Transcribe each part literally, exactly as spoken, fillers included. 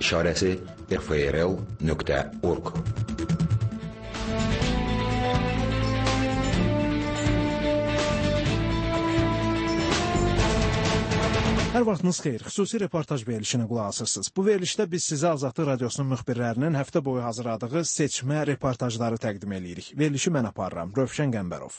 işarəsi f r l nöqtə org. Hər vaxtınız xeyir. Xüsusi reportaj verilişinə qulaq asırsınız. Bu verilişdə biz sizə Azadlıq Radiosunun müxbirlərinin həftə boyu hazırladığı seçmə reportajları təqdim edirik. Verilişi mən aparıram. Rövşən Qəmbərov.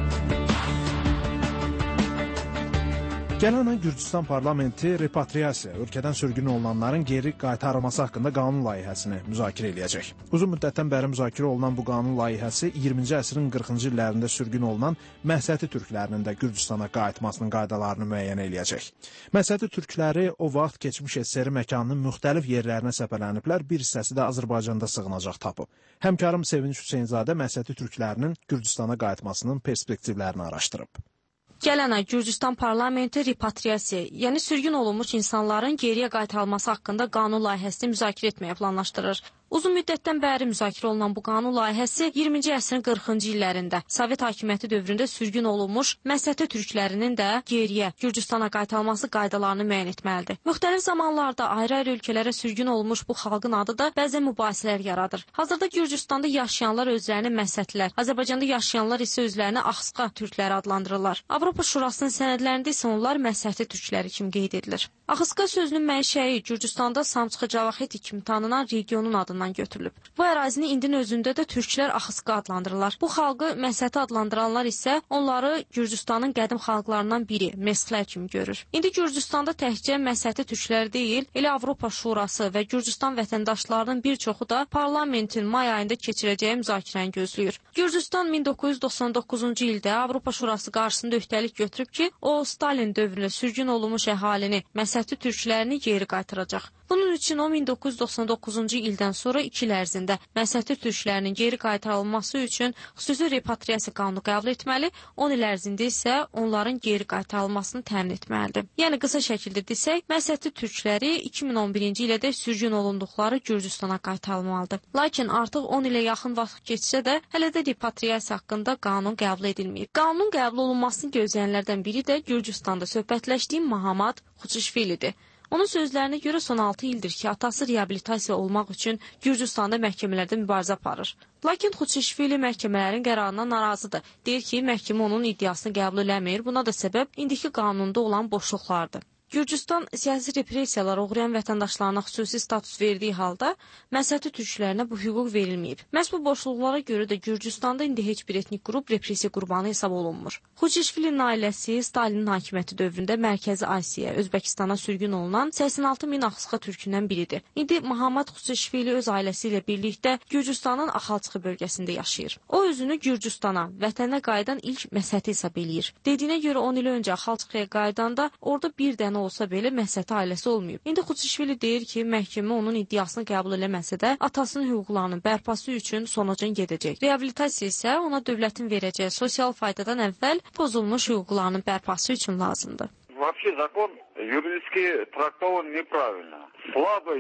Gələn ay Gürcüstan parlamenti repatriasiya, ölkədən sürgün olunanların geri qaytarılması haqqında qanun layihəsini müzakirə eləyəcək. Uzun müddətdən bəri müzakirə olunan bu qanun layihəsi iyirminci əsrin qırxıncı illərində sürgün olunan Məsəti türklərinin də Gürcüstana qayıtmasının qaydalarını müəyyən eləyəcək. Məsəti türkləri o vaxt keçmiş S S R məkanının müxtəlif yerlərinə səpələniblər, bir hissəsi də Azərbaycanda sığınacaq tapıb. Həmkarım Sevinç Hüseynzadə Məsəti türklərinin Gürcüstana qayıtmasının perspektivlərini araşdırıb. Gələn ay Gürcüstan parlamenti repatriasiya, yəni sürgün olunmuş insanların geriyə qaytarılması haqqında qanun layihəsini müzakirə etməyə planlaşdırır. Uzun müddətdən bəri müzakirə olunan bu qanun layihəsi iyirminci əsrin qırxıncı illərində Sovet hakimiyyəti dövründə sürgün olunmuş Məsəti türklərinin də geriyə Gürcüstana qaytarılması qaydalarını müəyyən etməlidir. Müxtəlif zamanlarda ayrı-ayrı ölkələrə sürgün olmuş bu xalqın adı da bəzən mübahisələr yaradır. Hazırda Gürcüstanda yaşayanlar özlərini Məsətlər, Azərbaycanda yaşayanlar isə özlərini Axsqa türkləri adlandırırlar. Avropa Şurasının sənədlərində isə onlar Məsəti türkləri kimi qeyd edilir. Axsqa sözünün mənşəyi Gürcüstanda Samçxı Cavaxeti kimi tanınan regionun adından götürülüb. Bu ərazini indinin özündə də türklər Axsqa adlandırırlar. Bu xalqı Məsəti adlandıranlar isə onları Gürcüstanın qədim xalqlarından biri, Mesxlər kimi görür. İndi Gürcüstanda təkcə Məsəti türklər deyil, elə Avropa Şurası və Gürcüstan vətəndaşlarının bir çoxu da parlamentin may ayında keçirəcəyi müzakirəni gözləyir. Gürcüstan min doqquz yüz doxsan doqquzuncu ildə Avropa Şurası qarşısında öhdəlik götürüb ki, o Stalin dövründə sürgün olunmuş əhalini, Məsəti türklərini geri qaytaracaq. Bunun üçün o min doqquz yüz doxsan doqquzuncu ildən sonra iki il ərzində Məsəti türklərinin geri qaytarılması üçün xüsusi repatriasiya qanunu qəbul etməli, on il ərzində isə onların geri qaytarılmasını təmin etməlidir. Yəni qısa şəkildə desək, Məsəti türkləri iki min on birinci ildə sürgün olunduqları Gürcüstana qaytarılmalıdır. Lakin artıq on ilə yaxın vaxt keçsə də hələ də repatriasiya haqqında qanun qəbul edilməyib. Qanunun qəbul olunmasını gözləyənlərdən biri də Gürcüstanda söhbətləşdiyim Mahamat Xuçişvilidir. Onun sözlərinə görə son altı ildir ki, atası reabilitasiya olmaq üçün Gürcüstanda məhkəmələrdə mübarizə aparır. Lakin Xuçişvili məhkəmələrin qərarından narazıdır. Deyir ki, məhkəmə onun iddiasını qəbul eləmir. Buna da səbəb indiki qanunda olan boşluqlardır. Gürcüstan siyasi repressiyalara uğrayan vətəndaşlarına xüsusi status verdiyi halda Məsəti türklərinə bu hüquq verilməyib. Məhz bu boşluqlara görə də Gürcüstanda indi heç bir etnik qrup repressiya qurbanı hesab olunmur. Xuçişvilin ailəsi Stalinin hakimiyyəti dövründə Mərkəzi Asiya, Özbəkistana sürgün olunan səksən altı min Axsqa türkündən biridir. İndi Mahamat Xuçişvili öz ailəsi ilə birlikdə Gürcüstanın Axalçıqı bölgəsində yaşayır. O özünü Gürcüstana, vətənə qayıdan ilk Məsəti hesab eləyir. Dediyinə görə on il öncə Axalçıqaya qayıdanda orada bir dənə olsa belə Məsəti ailəsi olmayıb. İndi Xuçişvili deyir ki, məhkəmə onun iddiasını qəbul eləməsə də atasının hüquqlarının bərpası üçün sonucun gedəcək. Reabilitasiya isə ona dövlətin verəcəyi sosial faydadan əvvəl pozulmuş hüquqlarının bərpası üçün lazımdır. Вообще закон юридически трактован неправильно. Слабый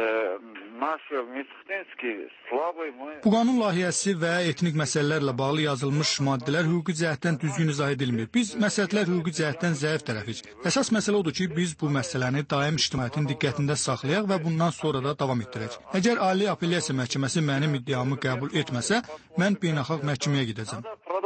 наши медицинский слабый мы. Bu qanun layihəsi və etnik məsələlərlə bağlı yazılmış maddələr hüquqi cəhətdən düzgün izah edilmir. Biz məsələtlər hüquqi cəhətdən zəif tərəfik. Əsas məsələ odur ki, biz bu məsələni daim ictimaiyyətin diqqətində saxlayaq və bundan sonra da davam etdirək. Əgər Ali Apellyasiya Məhkəməsi mənim iddiamı qəbul etməsə, mən beynəlxalq məhkəməyə gedəcəm.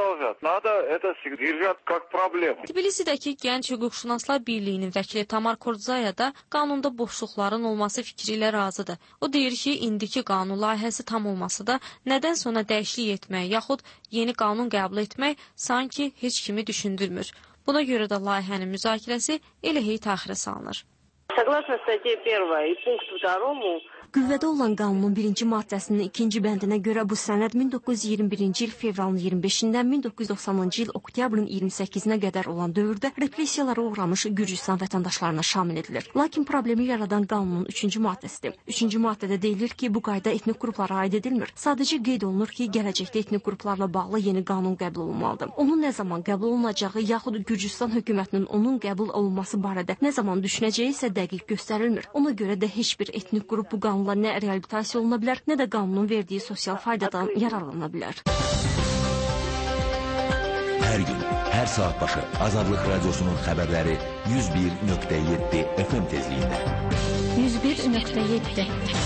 Tbilisidəki Gənc Hüquqşünaslar Birliyinin vəkili Tamar Kordzaya da qanunda boşluqların olması fikri ilə razıdır. O deyir ki, indiki qanun layihəsi tam olması da nədən sonra dəyişiklik etmək, yaxud yeni qanun qəbul etmək sanki heç kimi düşündürmür. Buna görə də layihənin müzakirəsi elə hey təxirə salınır. Согласно статье первой и пункту второму, Qüvvədə olan qanunun birinci maddəsinin ikinci bəndinə görə bu sənəd min doqquz yüz iyirmi birinci il fevralın iyirmi beşindən min doqquz yüz doxsanıncı il oktyabrın iyirmi səkkizinə qədər olan dövrdə repressiyalara uğramış Gürcüstan vətəndaşlarına şamil edilir. Lakin problemi yaradan qanunun üçüncü maddəsidir. Üçüncü maddədə deyilir ki, bu qayda etnik qruplara aid edilmir. Sadəcə qeyd olunur ki, gələcəkdə etnik qruplarla bağlı yeni qanun qəbul olunmalıdır. Onun nə zaman qəbul olunacağı, yaxud Gürcüstan hökumətinin onun qəbul olunması barədə nə zaman düşünəcəyi isə dəqiq göstərilmir. Ona görə də heç bir etnik qrup bu qanun nə reabilitasiya oluna bilər, nə də qanunun verdiyi sosial faydadan yararlana bilər. Hər gün Hər saat başı Azadlıq Radiosunun xəbərləri yüz bir nöqtə yeddi F M tezliyində. yüz bir nöqtə yeddi.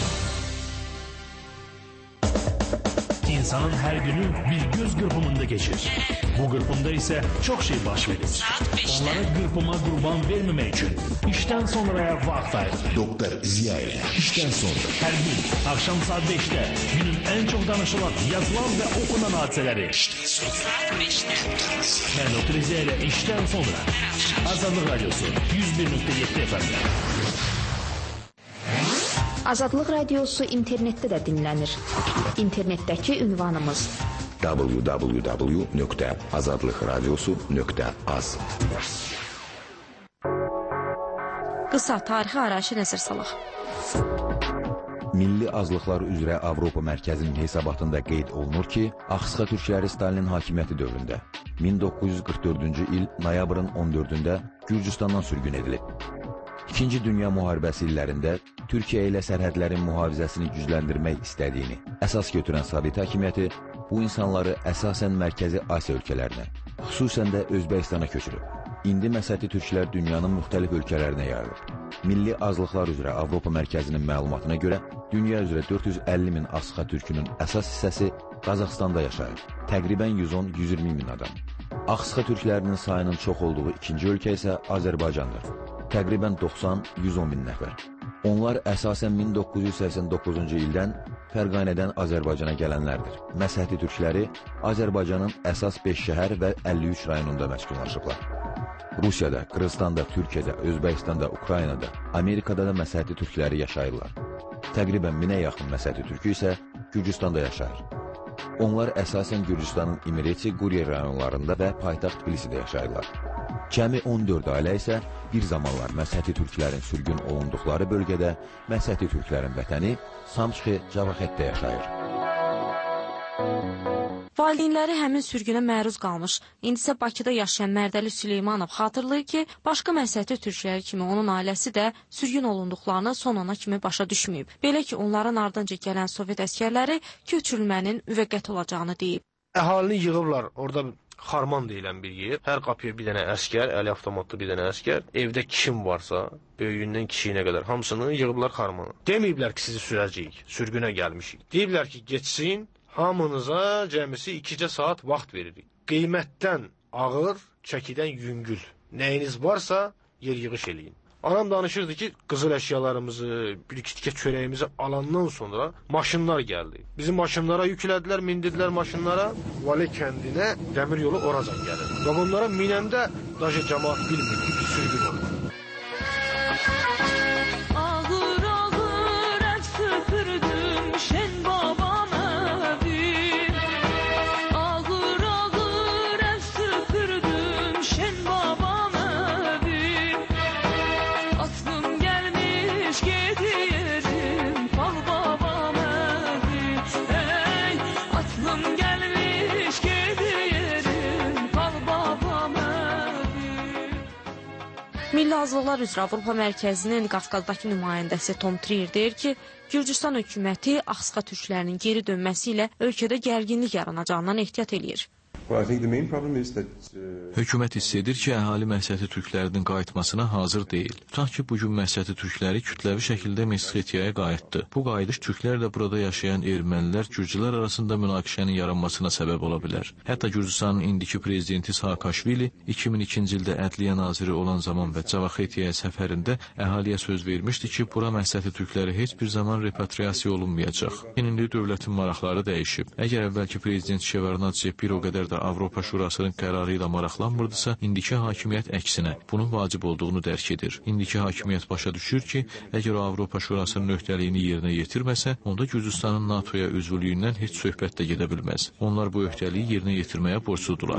İnsanın her günü bir göz qırpımında geçir. Bu qırpımda ise çok şey baş verir. Onlara qırpıma qurban vermemek için işten sonraya vaxt ayırır. Doktor Ziya ile işten sonra. Her gün akşam saat beşte günün en çok danışılan, yazılan ve okunan hadiseleri. İşten sonra beşte. Ben Doktor Ziya ile işten sonra. Azadlıq Radyosu yüz bir nöqtə yeddi F M'de. Azadlıq Radiosu internetdə də dinlənir. İnternetdəki ünvanımız w w w nöqtə azadlıqradiosu nöqtə az. Qısa tarixi arayışı nəzər salaq. Milli azlıqlar üzrə Avropa Mərkəzinin hesabatında qeyd olunur ki, Axısqa türkləri Stalinin hakimiyyəti dövründə min doqquz yüz qırx dördüncü il noyabrın on dördündə Gürcüstandan sürgün edilib. İkinci Dünya Müharibəsi illərində Türkiyə ilə sərhədlərin mühafizəsini gücləndirmək istədiyini əsas götürən Sovet hakimiyyəti bu insanları əsasən Mərkəzi Asiya ölkələrinə, xüsusən də Özbəkistana köçürüb. İndi Məsəti türklər dünyanın müxtəlif ölkələrinə yayılıb. Milli azlıqlar üzrə Avropa Mərkəzinin məlumatına görə dünya üzrə dörd yüz əlli min Axısqa türkünün əsas hissəsi Qazaxstanda yaşayır. Təqribən yüz on yüz iyirmi min adam. Axısqa türklərinin sayının çox olduğu ikinci ölkə isə Azərbaycandır. Təqribən doxsan yüz on min nəfər. Onlar əsasən min doqquz yüz səksən doqquzuncu ildən Fərqanədən Azərbaycana gələnlərdir. Məsəti türkləri Azərbaycanın əsas beş şəhər və əlli üç rayonunda məskunlaşıblar. Rusiyada, Qırğızstanda, Türkiyədə, Özbəkistanda, Ukraynada, Amerikada da Məsəti türkləri yaşayırlar. Təqribən minə yaxın Məsəti türkü isə Gürcüstanda yaşayır. Onlar əsasən Gürcüstanın İmireti, Quriye rayonlarında və paytaxt Tbilisidə yaşayırlar. Cəmi on dörd ailə isə bir zamanlar Məsəti türklərin sürgün olunduqları bölgədə Məsəti türklərin vətəni Samçxi Cavaxetdə yaşayır. Valideynləri həmin sürgünə məruz qalmış. İndi isə Bakıda yaşayan Mərdəli Süleymanov xatırlayır ki, başqa Məsəti türkləri kimi onun ailəsi də sürgün olunduqlarını son ana kimi başa düşməyib. Belə ki, onların ardınca gələn Sovet əskərləri köçürülmənin müvəqqəti olacağını deyib. Əhalini yığıblar, orada Xarman deyilən bir yer. Hər qapıya bir dənə əskər, əli avtomatlı bir dənə əskər. Evdə kim varsa, böyüyündən kiçiyinə qədər hamısını yığıblar Xarmana. Deməyiblər ki, sizi sürəcəyik, sürgünə gəlmişik. Deyiblər ki, geçsin, hamınıza cəmisi ikicə saat vaxt veririk. Qiymətdən ağır, çəkidən yüngül. Nəyiniz varsa yer yığış eləyin. Anam danışırdı ki, qızıl əşyalarımızı, bir-iki tikə çörəyimizi alandan sonra maşınlar gəldi. Bizim maşınlara yüklədilər, mindirdilər maşınlara. Vali kəndinə dəmir yolu oracan gəlir. Və bunlara minəndə daşı cəmaat bilmir ki, sürgün olur. Ağır ağır əl süpürdüm şen babam evim. Ağır ağır əl süpürdüm şen babam evim. Aklım gelmiş gidiyorum bal babam evim. Ey aklım gelmiş gidiyorum bal babam evim. Milli Azlıqlar üzrə Avropa Mərkəzinin Qafqazdakı nümayəndəsi Tom Trier deyir ki, Gürcüstan hökuməti Axısqa türklərinin geri dönməsi ilə ölkədə gərginlik yaranacağından ehtiyat eləyir. Hökumət hiss edir ki, əhali Məsəti türklərinin qayıtmasına hazır deyil. Tutaq ki, bugün Məsəti türkləri kütləvi şəkildə Mesxetiyaya qayıtdı. Bu qayıdış türklərlə burada yaşayan ermənilər, gürcülər arasında münaqişənin yaranmasına səbəb ola bilər. Hətta Gürcüstanın indiki prezidenti Saakaşvili iki min ikinci ildə ədliyyə naziri olan zaman və Cavaxetiyaya səfərində əhaliyə söz vermişdi ki, bura Məsəti türkləri heç bir zaman repatriasiya olunmayacaq. İndi dövlətin maraqları dəyişib. Əgər əvvəlki prezident Şevarnadze bir o qədər də Avropa Şurasının qərarı ilə maraqlanmırdısa, indiki hakimiyyət əksinə bunun vacib olduğunu dərk edir. İndiki hakimiyyət başa düşür ki, əgər o Avropa Şurasının öhdəliyini yerinə yetirməsə, onda Gürcüstanın NATOya üzvlüyündən heç söhbət də gedə bilməz. Onlar bu öhdəliyi yerinə yetirməyə borcludular.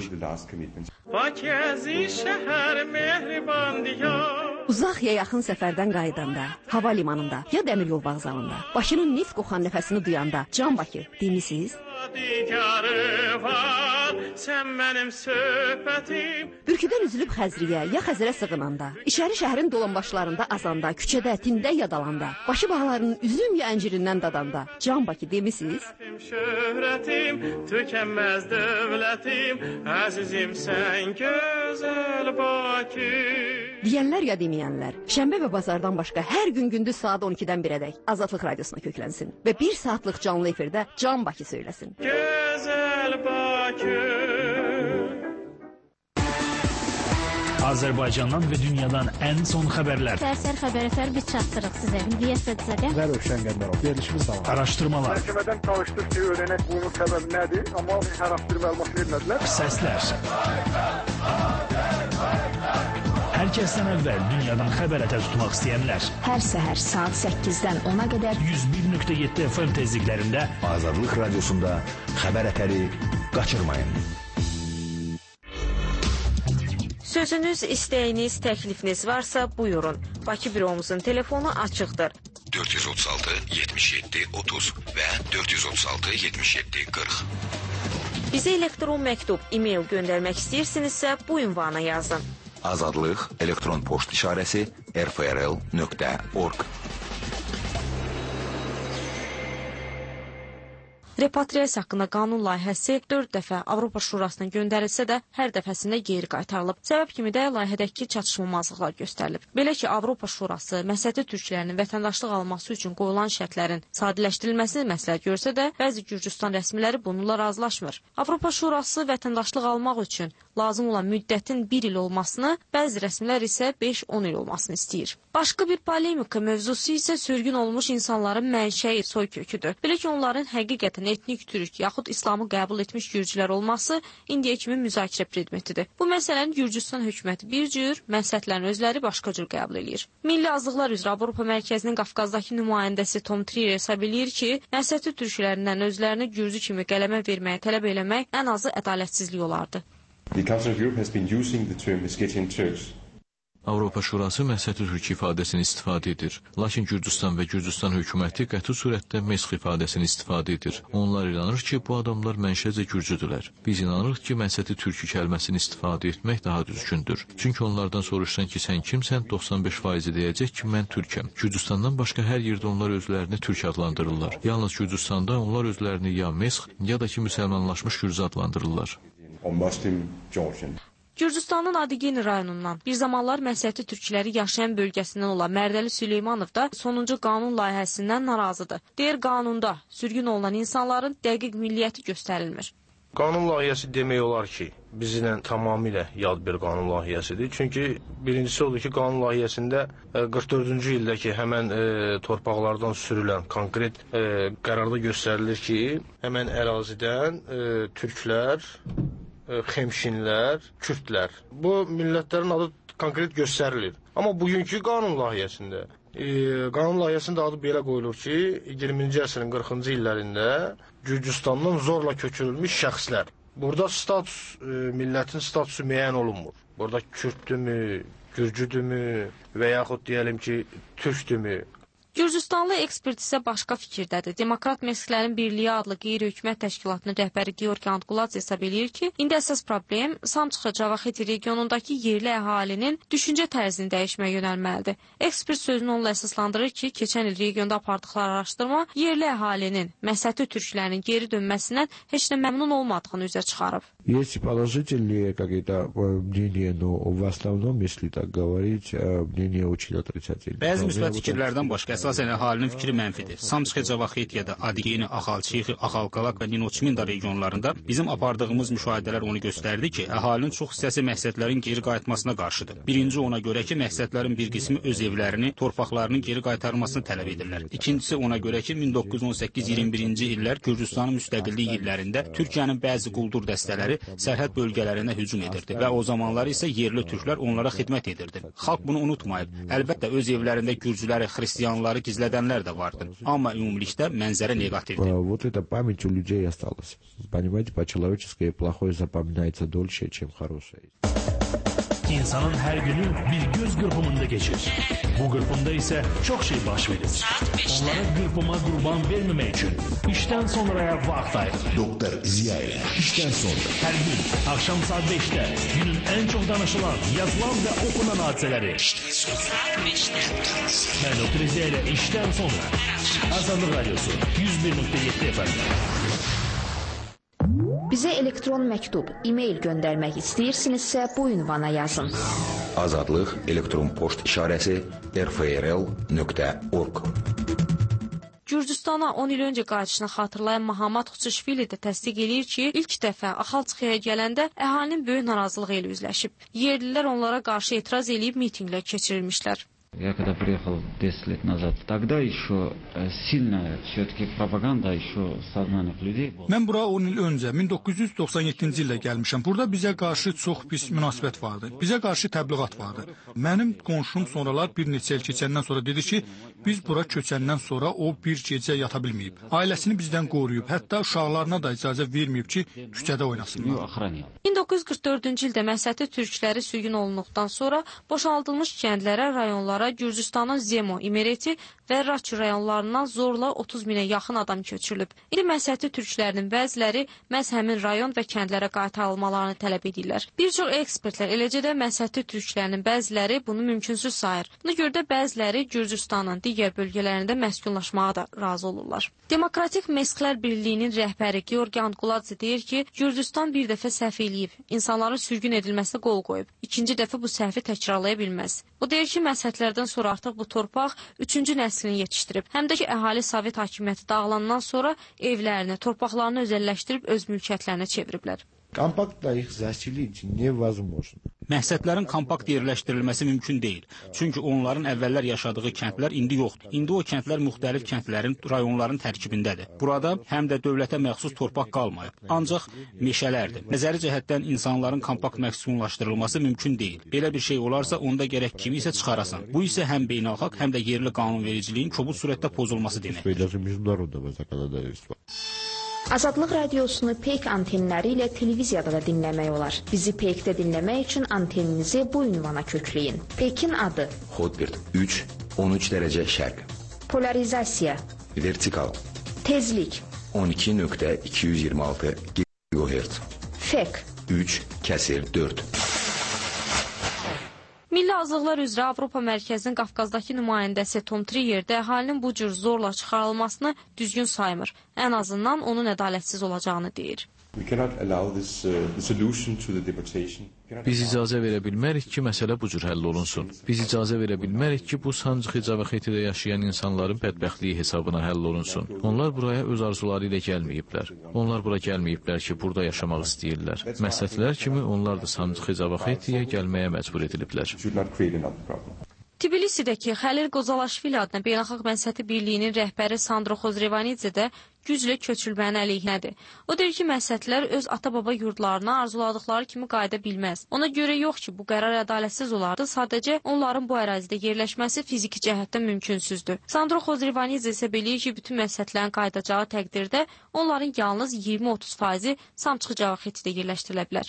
Uzaq ya yaxın səfərdən qayıdanda, hava limanında ya dəmiryol vağzalında, başının neft qoxan nəfəsini duyanda, Can Bakı, demisiniz? Sən mənim söhbətim. Bürküdən üzülüb Xəzriyə ya Xəzərə sığınanda, İçəri şəhərin dolanbaşlarında azanda, küçədə, tində yadalanda, Bakı bağlarının üzüm ya əncirindən dadanda, can Bakı demisiniz? Şöhrətim, tükənməz dövlətim, əzizim sən gözəl Bakı. Deyənlər ya deməyənlər, şənbə və bazardan başqa hər gün gündüz saat on ikidən birədək Azadlıq Radiosuna köklənsin və bir saatlıq canlı efirdə Can Bakı söyləsin. Gözəl Bakı. Azərbaycandan və dünyadan ən son xəbərlər. Sərsər xəbərətər biz çatdırıq sizə. Milliyyət Sədizədə. Və Rövşən Qəmbərov. Verilişimiz davam. Araşdırmalar. Məhkəmədən çalışdıq ki, öyrənək bunun səbəbi nədir, amma hər hafta bir məlumat vermədilər. Səslər. Hər kəsdən əvvəl dünyadan xəbərətər tutmaq istəyənlər. Hər səhər saat səkkizdən ona qədər yüz bir nöqtə yeddi F M tezliklərində Azadlıq Radiosunda xəbərətəri qaçırmayın. Sözünüz, istəyiniz, təklifiniz varsa buyurun. Bakı büromuzun telefonu açıqdır. dörd yüz otuz altı yetmiş yeddi otuz və dörd yüz otuz altı yetmiş yeddi qırx. Bizə elektron məktub, e-mail göndərmək istəyirsinizsə bu ünvana yazın. Azadlıq elektron poçt işarəsi r f r l nöqtə org. Repatriasiya haqqında qanun layihəsi dörd dəfə Avropa Şurasına göndərilsə də hər dəfəsində geri qaytarılıb. Səbəb kimi də layihədəki çatışmamazlıqlar göstərilib. Belə ki, Avropa Şurası məsəti türklərinin vətəndaşlıq alması üçün qoyulan şərtlərin sadələşdirilməsini məsləhət görsə də, bəzi Gürcüstan rəsmiləri bununla razılaşmır. Avropa Şurası vətəndaşlıq almaq üçün lazım olan müddətin bir il olmasını, bəzi rəsmilər isə beş on il olmasını istəyir. Başqa bir polemika mövzusu isə sürgün olmuş insanların mənşəyi soy köküdür. Belə ki, onların həqiqətən etnik türk yaxud İslamı qəbul etmiş gürcülər olması indiyə kimi müzakirə predmetidir. Bu məsələni Gürcüstan hökuməti bir cür, məsləhətlərin özləri başqa cür qəbul edir. Milli Azlıqlar üzrə Avropa Mərkəzinin Qafqazdakı nümayəndəsi Tom Trier hesab edir ki, məsəti türklərindən özlərini gürcü kimi qələmə verməyə tələb eləmək ən azı ədalətsizlik olardı. The Council of Europe has been using the term Meskhetian Turks. Avropa Şurası məsəti türk ifadəsini istifadə edir. Lakin Gürcüstan və Gürcüstan hökuməti qəti surətdə mesx ifadəsini istifadə edir. Onlar inanır ki, bu adamlar mənşəcə gürcüdülər. Biz inanırıq ki, məsəti türkü kəlməsini istifadə etmək daha düzgündür. Çünki onlardan soruşsan ki, sən kimsən, doxsan beş faizi deyəcək ki, mən türkəm. Gürcüstandan başqa hər yerdə onlar özlərini türk adlandırırlar. Yalnız Gürcüstanda onlar özlərini ya mesx, ya da ki, müsəlmanlaşmış gürcü adlandırırlar. Gürcüstanın Adigeni rayonundan bir zamanlar məsəti türkləri yaşayan bölgəsindən olan Mərdəli Süleymanov da sonuncu qanun layihəsindən narazıdır. Deyir, qanunda sürgün olunan insanların dəqiq milliyyəti göstərilmir. Qanun layihəsi demək olar ki, bizlə tamamilə yad bir qanun layihəsidir. Çünki birincisi odur ki, qanun layihəsində qırx dördüncü ildəki həmən e, torpaqlardan sürülən konkret e, qərarda göstərilir ki, həmən ərazidən e, türklər, xemşinlər, kürdlər. Bu millətlərin adı konkret göstərilir. Amma bugünkü qanun layihəsində, e, qanun layihəsində adı belə qoyulur ki, iyirminci əsrin qırxıncı illərində Gürcüstandan zorla köçürülmüş şəxslər. Burada status, e, millətin statusu müəyyən olunmur. Burada kürdürmü, gürcüdürmü və yaxud deyəlim ki, türkdürmü? Gürcüstanlı ekspert isə başqa fikirdədir. Demokrat Mesxlərin Birliyi adlı qeyri-hökumət təşkilatının rəhbəri Georgi Antquladze hesab edir ki, indi əsas problem Samçxa-Cavaxeti regionundakı yerli əhalinin düşüncə tərzini dəyişməyə yönəlməlidir. Ekspert sözünü onunla əsaslandırır ki, keçən il regionda apardıqları araşdırma yerli əhalinin məsəti türklərinin geri dönməsindən heç nə məmnun olmadığını üzə çıxarıb. Есть положительные какие-то мнения, но в основном, если так говорить, мнение очень отрицательное. Bəzi müsbət fikirlərdən başqa əsasən əhalinin fikri mənfidir. Samçxa-Cavaxetiyada, Adigeni, Axalçixi, Axalqalaq və Ninoçminda regionlarında bizim apardığımız müşahidələr onu göstərdi ki, əhalinin çox hissəsi məqsədlərin geri qayıtmasına qarşıdır. Birinci ona görə ki, məqsədlərin bir qismi öz evlərini, torpaqlarının geri qaytarılmasını tələb edirlər. İkincisi ona görə ki, min doqquz yüz on səkkiz iyirmi birinci illər Gürcüstanın müstəqillik illərində Türkiyənin bəzi quldur dəstələri sərhəd bölgələrinə hücum edirdi və o zamanlar isə yerli türklər onlara xidmət edirdi. Xalq bunu unutmayıb. Əlbəttə öz evlərində gürcüləri, xristianları gizlədənlər də vardı. Amma ümumilikdə mənzərə neqativdir. Вот эта память у людей осталась. Понимаете, по-человечески плохое запоминается дольше, чем хорошее. İnsanın her günü bir göz kırpımında geçir. Bu kırpımda ise çok şey baş verir. Onlara kırpıma kurban vermemek için işten sonraya vakit ayırın. Doktor Ziya ile işten sonra. Her gün akşam saat beşte günün en çok danışılan, yazılan ve okunan hadiseleri. Ben Doktor Ziya ile işten sonra. Azadlık Radyosu yüz bir nokta yedi efendim. Bizə elektron məktub, e-mail göndərmək istəyirsinizsə bu ünvana yazın. Azadlıq elektron poçt işarəsi r f r l nöqtə org. Gürcüstana on il öncə qayıdışını xatırlayan Mahamat Xuçuşvili də təsdiq eləyir ki, ilk dəfə Axalçıxaya gələndə əhalinin böyük narazılığı ilə üzləşib. Yerlilər onlara qarşı etiraz eləyib mitinqlər keçirilmişlər. Я когда приехал десять лет назад, тогда еще сильная все-таки пропаганда еще в сознаниях людей была. Mən bura on il öncə min doqquz yüz doxsan yeddinci ildə gəlmişəm. Burada bizə qarşı çox pis münasibət vardı. Bizə qarşı təbliğat vardı. Mənim qonşum sonralar bir neçə il keçəndən sonra dedi ki, biz bura köçəndən sonra o bir gecə yata bilməyib. Ailəsini bizdən qoruyub, hətta uşaqlarına da icazə verməyib ki, küçədə oynasınlar. min doqquz yüz qırx dördüncü ildə Məsəti türkləri sürgün olunduqdan sonra boşaldılmış kəndlərə, rayonlara Gürcüstanın Zemo, İmereti və Raçı rayonlarından zorla otuz minə yaxın adam köçürülüb. İndi Məsəti türklərinin bəziləri məhz həmin rayon və kəndlərə qaytarılmalarını tələb edirlər. Bir çox ekspertlər, eləcə də Məsəti türklərinin bəziləri bunu mümkünsüz sayır. Buna görə də bəziləri Gürcüstanın digər bölgələrində məskunlaşmağa da razı olurlar. Demokratik Mesklər Birliyinin rəhbəri Georgi Anquladze deyir ki, Gürcüstan bir dəfə səhv eləyib, insanların sürgün edilməsinə qol qoyub. İkinci dəfə bu səhvi təkrarlaya bilməz. O deyir ki, Məsətlərdən sonra artıq bu torpaq üçüncü nəslini yetişdirib. Həm də ki, əhali Sovet hakimiyyəti dağılandan sonra evlərini, torpaqlarını özəlləşdirib öz mülkiyyətlərinə çeviriblər. Kompakt их заселить невозможно. Məhsədlərin kompakt yerləşdirilməsi mümkün deyil. Çünki onların əvvəllər yaşadığı kəndlər indi yoxdur. İndi o kəndlər müxtəlif kəndlərin, rayonların tərkibindədir. Burada həm də dövlətə məxsus torpaq qalmayıb. Ancaq meşələrdir. Nəzəri cəhətdən insanların kompakt məskunlaşdırılması mümkün deyil. Belə bir şey olarsa onda gərək kimi isə çıxarasan. Bu isə həm beynəlxalq, həm də yerli qanunvericiliyin kobud surətdə pozulması deməkdir. Azadlıq radiosunu peyk antenləri ilə televiziyada da dinləmək olar. Bizi peykdə dinləmək üçün anteninizi bu ünvana kökləyin. Peykin adı Hotbird üç on üç dərəcə şərq. Polarizasiya Vertikal Tezlik on iki nöqtə iki yüz iyirmi altı gigahertz. Fek üç kəsir dörd. Milli Azlıqlar üzrə Avropa Mərkəzinin Qafqazdakı nümayəndəsi Tom Triyer də əhalinin bu cür zorla çıxarılmasını düzgün saymır. Ən azından onun ədalətsiz olacağını deyir. Biz icazə verə bilmərik ki, məsələ bu cür həll olunsun. Biz icazə verə bilmərik ki, bu Sancıq Cavahetidə yaşayan insanların bədbəxtliyi hesabına həll olunsun. Onlar buraya öz arzuları ilə gəlməyiblər. Onlar bura gəlməyiblər ki, burada yaşamaq istəyirlər. Məsəllər kimi onlar da Sancıq Cavahetiyə gəlməyə məcbur ediliblər. Tbilisidəki Xəlil Qozalaşvili adına Beynəlxalq Məsəti Birliyinin rəhbəri Sandro Xozrevanidze də güclə köçülmənin əleyhinədir. O deyir ki, məsətlər öz ata-baba yurdlarına arzuladıkları kimi qayıda bilməz. Ona görə yox ki, bu qərar ədalətsiz olardı, sadəcə onların bu ərazidə yerləşməsi fiziki cəhətdən mümkünsüzdür. Sandro Xozrevanidze isə bilir ki, bütün məsətlərin qayıdacağı təqdirdə onların yalnız iyirmi otuz faizi Samçıq Cavahetidə yerləşdirilə bilər.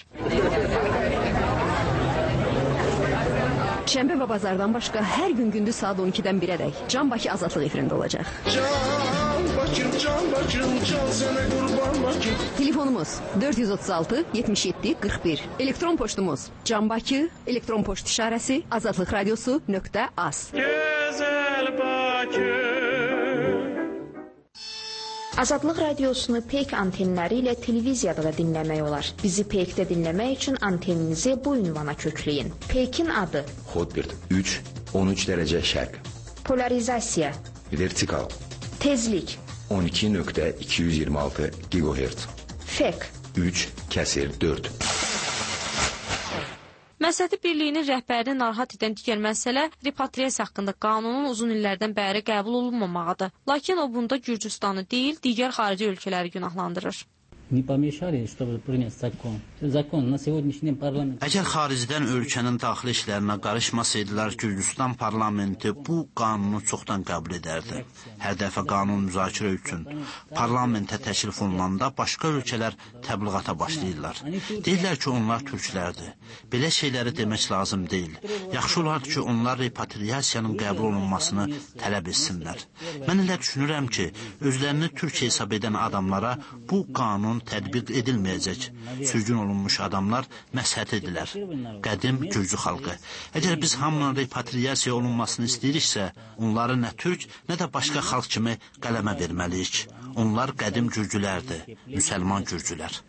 Şənbə və bazardan başqa hər gün gündüz saat on ikidən birədək Can Bakı Azadlıq efirində olacaq. Can Bakım, Can Bakım, can sənə qurban Bakım. Telefonumuz dörd yüz otuz altı yetmiş yeddi qırx bir. Elektron poçtumuz Can Bakı, elektron poçt işarəsi azadlıq radiosu nöqtə az. Gözəl Bakım. Azadlıq radiosunu peyk antenləri ilə televiziyada da dinləmək olar. Bizi peykdə dinləmək üçün anteninizi bu ünvana kökləyin. Peykin adı Hotbird üç on üç dərəcə şərq. Polarizasiya Vertikal Tezlik on iki nöqtə iki yüz iyirmi altı gigahertz. Fek üç kəsir dörd. Məsəti Birliyinin rəhbərini narahat edən digər məsələ repatriyasiya haqqında qanunun uzun illərdən bəri qəbul olunmamağıdır. Lakin o bunda Gürcüstanı deyil, digər xarici ölkələri günahlandırır. не помешали, чтобы принять закон. Закон на сегодняшний день парламент... Əgər xaricdən ölkənin daxili işlərinə qarışmasaydılar, Gürcüstan parlamenti bu qanunu çoxdan qəbul edərdi. Hər dəfə qanun müzakirə üçün parlamentə təklif olunanda başqa ölkələr təbliğata başlayırlar. Deyirlər ki, onlar türklərdir. Belə şeyləri demək lazım deyil. Yaxşı olardı ki, onlar repatriasiyanın qəbul olunmasını tələb etsinlər. Mən elə düşünürəm ki, özlərini türk hesab edən adamlara bu qanun tətbiq edilməyəcək. Sürgün olunmuş adamlar məshət edilər. Qədim Gürcü xalqı. Əgər biz hamının repatriasiya olunmasını istəyiriksə, onları nə türk, nə də başqa xalq kimi qələmə verməliyik. Onlar qədim Gürcülərdir, müsəlman Gürcülər.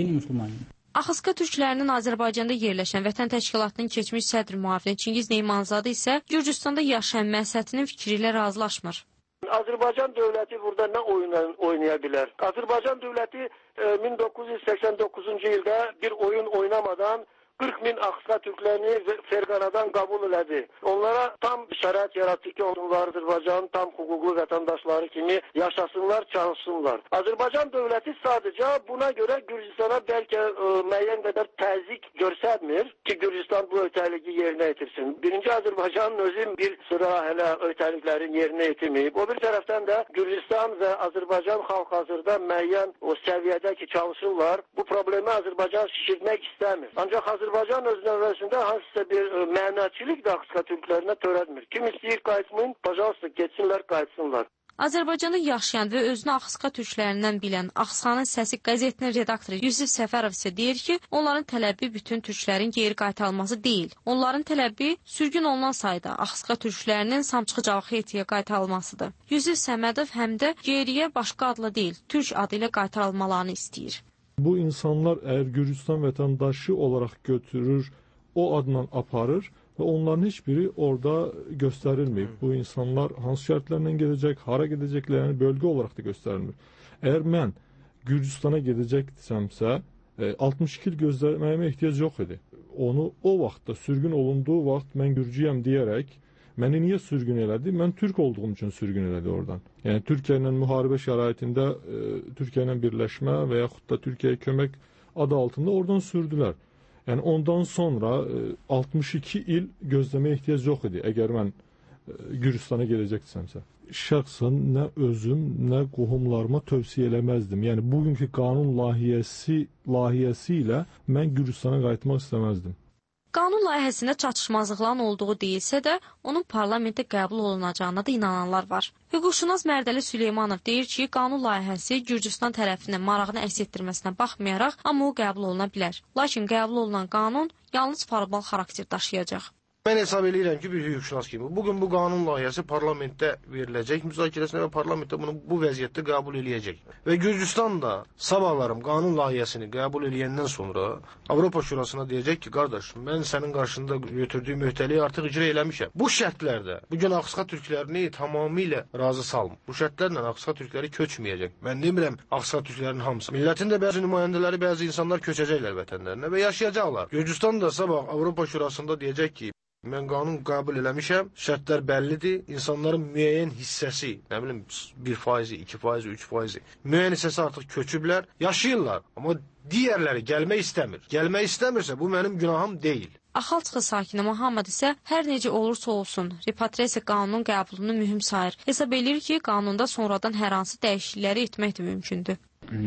Axıska türklərinin Azərbaycanda yerləşən Vətən Təşkilatının keçmiş sədr müavini Çingiz Neymanzadə isə Gürcüstanda yaşayan məshətinin fikri ilə razılaşmır. Azərbaycan dövləti burada nə oyun oynaya bilər? Azərbaycan dövləti e, min doqquz yüz səksən doqquzuncu ildə bir oyun oynamadan qırx min Axıska türklərini Ferqanadan qəbul elədi. Onlara tam şərait yaratdı ki, onlar Azərbaycanın tam hüquqlu vətəndaşları kimi yaşasınlar, çalışsınlar. Azərbaycan dövləti sadəcə buna görə Gürcüstana bəlkə e, müəyyən qədər təzyiq göstərmir ki, Gürcüstan bu ötəliyi yerinə yetirsin. Birinci Azərbaycanın özü bir sıra hələ ötəliklərin yerinə yetirməyib. O bir tərəfdən də Gürcüstan və Azərbaycan xalq hazırda müəyyən o səviyyədə ki, çalışırlar. Bu problemi Azərbaycan şişirmək istəmir. Ancaq Azərbaycan Azərbaycan öz növbəsində hansısa bir e, mənəçilik də Axıska türklərinə törətmir. Kim istəyir qayıtmayın, pajalsa getsinlər, qayıtsınlar. Azərbaycanda yaşayan və özünü Axıska türklərindən bilən Axıskanın Səsi qəzetinin redaktoru Yusif Səfərov isə deyir ki, onların tələbi bütün türklərin geri qaytarılması deyil. Onların tələbi sürgün olunan sayda Axıska türklərinin Samçıqı Cavxetiyə qaytarılmasıdır. Yusif Səmədov həm də geriyə başqa adla deyil, türk adı ilə qaytarılmalarını istəyir. Bu insanlar eğer Gürcistan vatandaşı olarak götürür, o adla aparır ve onların hiçbiri orada gösterilmeyip. Bu insanlar hangi şartlarla gidecek, hara gideceklerini bölge olarak da gösterilmir. Eğer ben Gürcistan'a gideceksemse altmış iki il gözlememe ihtiyaç yok idi. Onu o vaxtda sürgün olunduğu vaxt mən Gürcüyəm diyerek məni niye sürgün elədi? Mən Türk olduğum için sürgün elədi oradan. Yani Türkiye ile müharibə şəraitində e, Türkiye ile birləşmə və yaxud da Türkiye'ye kömək adı altında oradan sürdülər. Yani ondan sonra e, altmış iki il gözləməyə ehtiyac yox idi əgər mən e, Gürcistan'a gedəcəkdimsə. Şəxsən nə özüm, nə qohumlarıma tövsiyə eləməzdim. Yəni bugünkü qanun layihəsi, layihəsi ilə mən Gürcistan'a qayıtmaq istəməzdim. Qanun layihəsində çatışmazlıqların olduğu deyilsə də, onun parlamentdə qəbul olunacağına da inananlar var. Hüquqşünas Mərdəli Süleymanov deyir ki, qanun layihəsi Gürcüstan tərəfindən marağını əks etdirməsinə baxmayaraq, amma o qəbul oluna bilər. Lakin qəbul olunan qanun yalnız formal xarakter daşıyacaq. Mən hesab edirəm ki, bir hüquqşünas kimi. Bugün bu qanun layihəsi parlamentdə veriləcək müzakirəsinə və parlamentdə bunu bu vəziyyətdə qəbul eləyəcək. Və Gürcüstan da sabahlarım qanun layihəsini qəbul eləyəndən sonra Avropa Şurasına deyəcək ki, qardaş, mən sənin qarşında götürdüyüm öhdəliyi artıq icra eləmişəm. Bu şərtlərdə bugün Axıska türklərini tamamilə razı salmır. Bu şərtlərlə Axıska türkləri köçməyəcək. Mən demirəm Axıska türklərinin hamısı. Millətin də bəzi nümayəndələri, bəzi insanlar köçəcəklər vətənlərinə və yaşayacaqlar. Gürcüstan da sabah Avropa Şurasında deyəcək ki, mən qanun qəbul eləmişəm, şərtlər bəllidir, insanların müəyyən hissəsi, nə bilim, bir faizi, iki faizi, üç faizi, müəyyən hissəsi artıq köçüblər, yaşayırlar, amma digərləri gəlmək istəmir. Gəlmək istəmirsə, bu mənim günahım deyil. Axalçıqı sakini Muhammed isə hər necə olursa olsun, repatriasiya qanunun qəbulunu mühüm sayır. Hesab edir ki, qanunda sonradan hər hansı dəyişiklikləri etmək də mümkündür.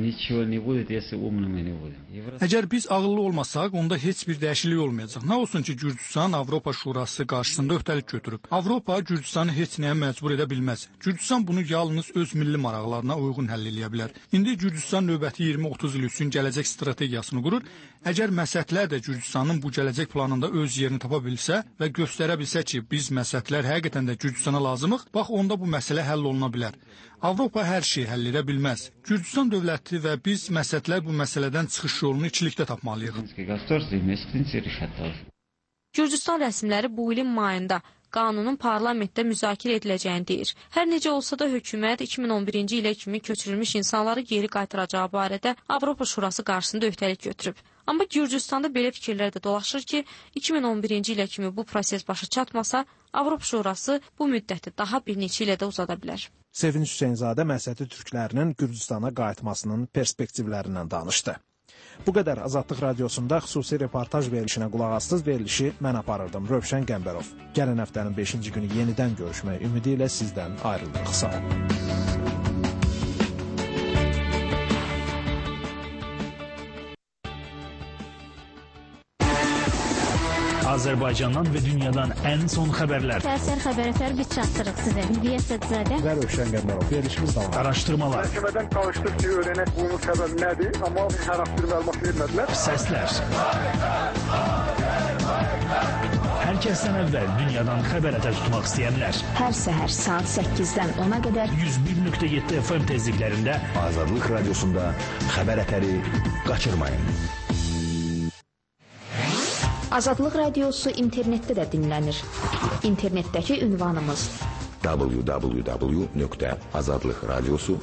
Əgər biz ağıllı olmasaq, onda heç bir dəyişiklik olmayacaq. Nə olsun ki, Gürcüstan Avropa Şurası qarşısında öhdəlik götürüb. Avropa Gürcüstanı heç nəyə məcbur edə bilməz. Gürcüstan bunu yalnız öz milli maraqlarına uyğun həll eləyə bilər. İndi Gürcüstan növbəti iyirmi otuz il üçün gələcək strategiyasını qurur. Əgər məsləhətlər də Gürcüstanın bu gələcək planında öz yerini tapa bilsə və göstərə bilsə ki, biz məsləhətlər həqiqətən də Gürcüstana lazımıq, bax onda bu məsələ həll oluna bilər. Avropa hər şeyi həll edə bilməz. Gürcüstan dövləti və biz məsləhətlər bu məsələdən çıxış yolunu ikilikdə tapmalıyıq. Gürcüstan rəsmiləri bu ilin mayında qanunun parlamentdə müzakirə ediləcəyini deyir. Hər necə olsa da hökumət iki min on birinci ilə kimi köçürülmüş insanları geri qaytaracağı barədə Avropa Şurası qarşısında öhdəlik götürüb. Amma Gürcüstanda belə fikirlər də dolaşır ki, iki min on birinci ilə kimi bu proses başa çatmasa, Avropa Şurası bu müddəti daha bir neçə ilə də uzada bilər. Sevinç Hüseynzadə Məsəti türklərinin Gürcüstana qayıtmasının perspektivlərindən danışdı. Bu qədər Azadlıq Radiosunda xüsusi reportaj verilişinə qulaq astınız. Verilişi mən aparırdım, Rövşən Qəmbərov. Gələn həftənin beşinci günü yenidən görüşmək ümidi ilə sizdən ayrıldıq. Sağ olun. Azərbaycandan və dünyadan ən son xəbərlər. Təsir xəbərlər biz çatdırıq sizə. Hüdiyyə Sədzadə və Rövşən Qəmbərov. Verilişimiz davam. Araşdırmalar. Məhkəmədən danışdıq ki, öyrənək bunun səbəbi nədir, amma hər hansı bir məlumat vermədilər. Səslər. Hər kəsdən əvvəl dünyadan xəbər ətər tutmaq istəyənlər. Hər səhər saat səkkizdən ona qədər yüz bir nöqtə yeddi F M tezliklərində Azadlıq Radiosunda xəbər ətəri qaçırmayın. Azadlıq Radiosu internetdə də dinlənir. İnternetdəki ünvanımız w w w nöqtə azadlıq radiosu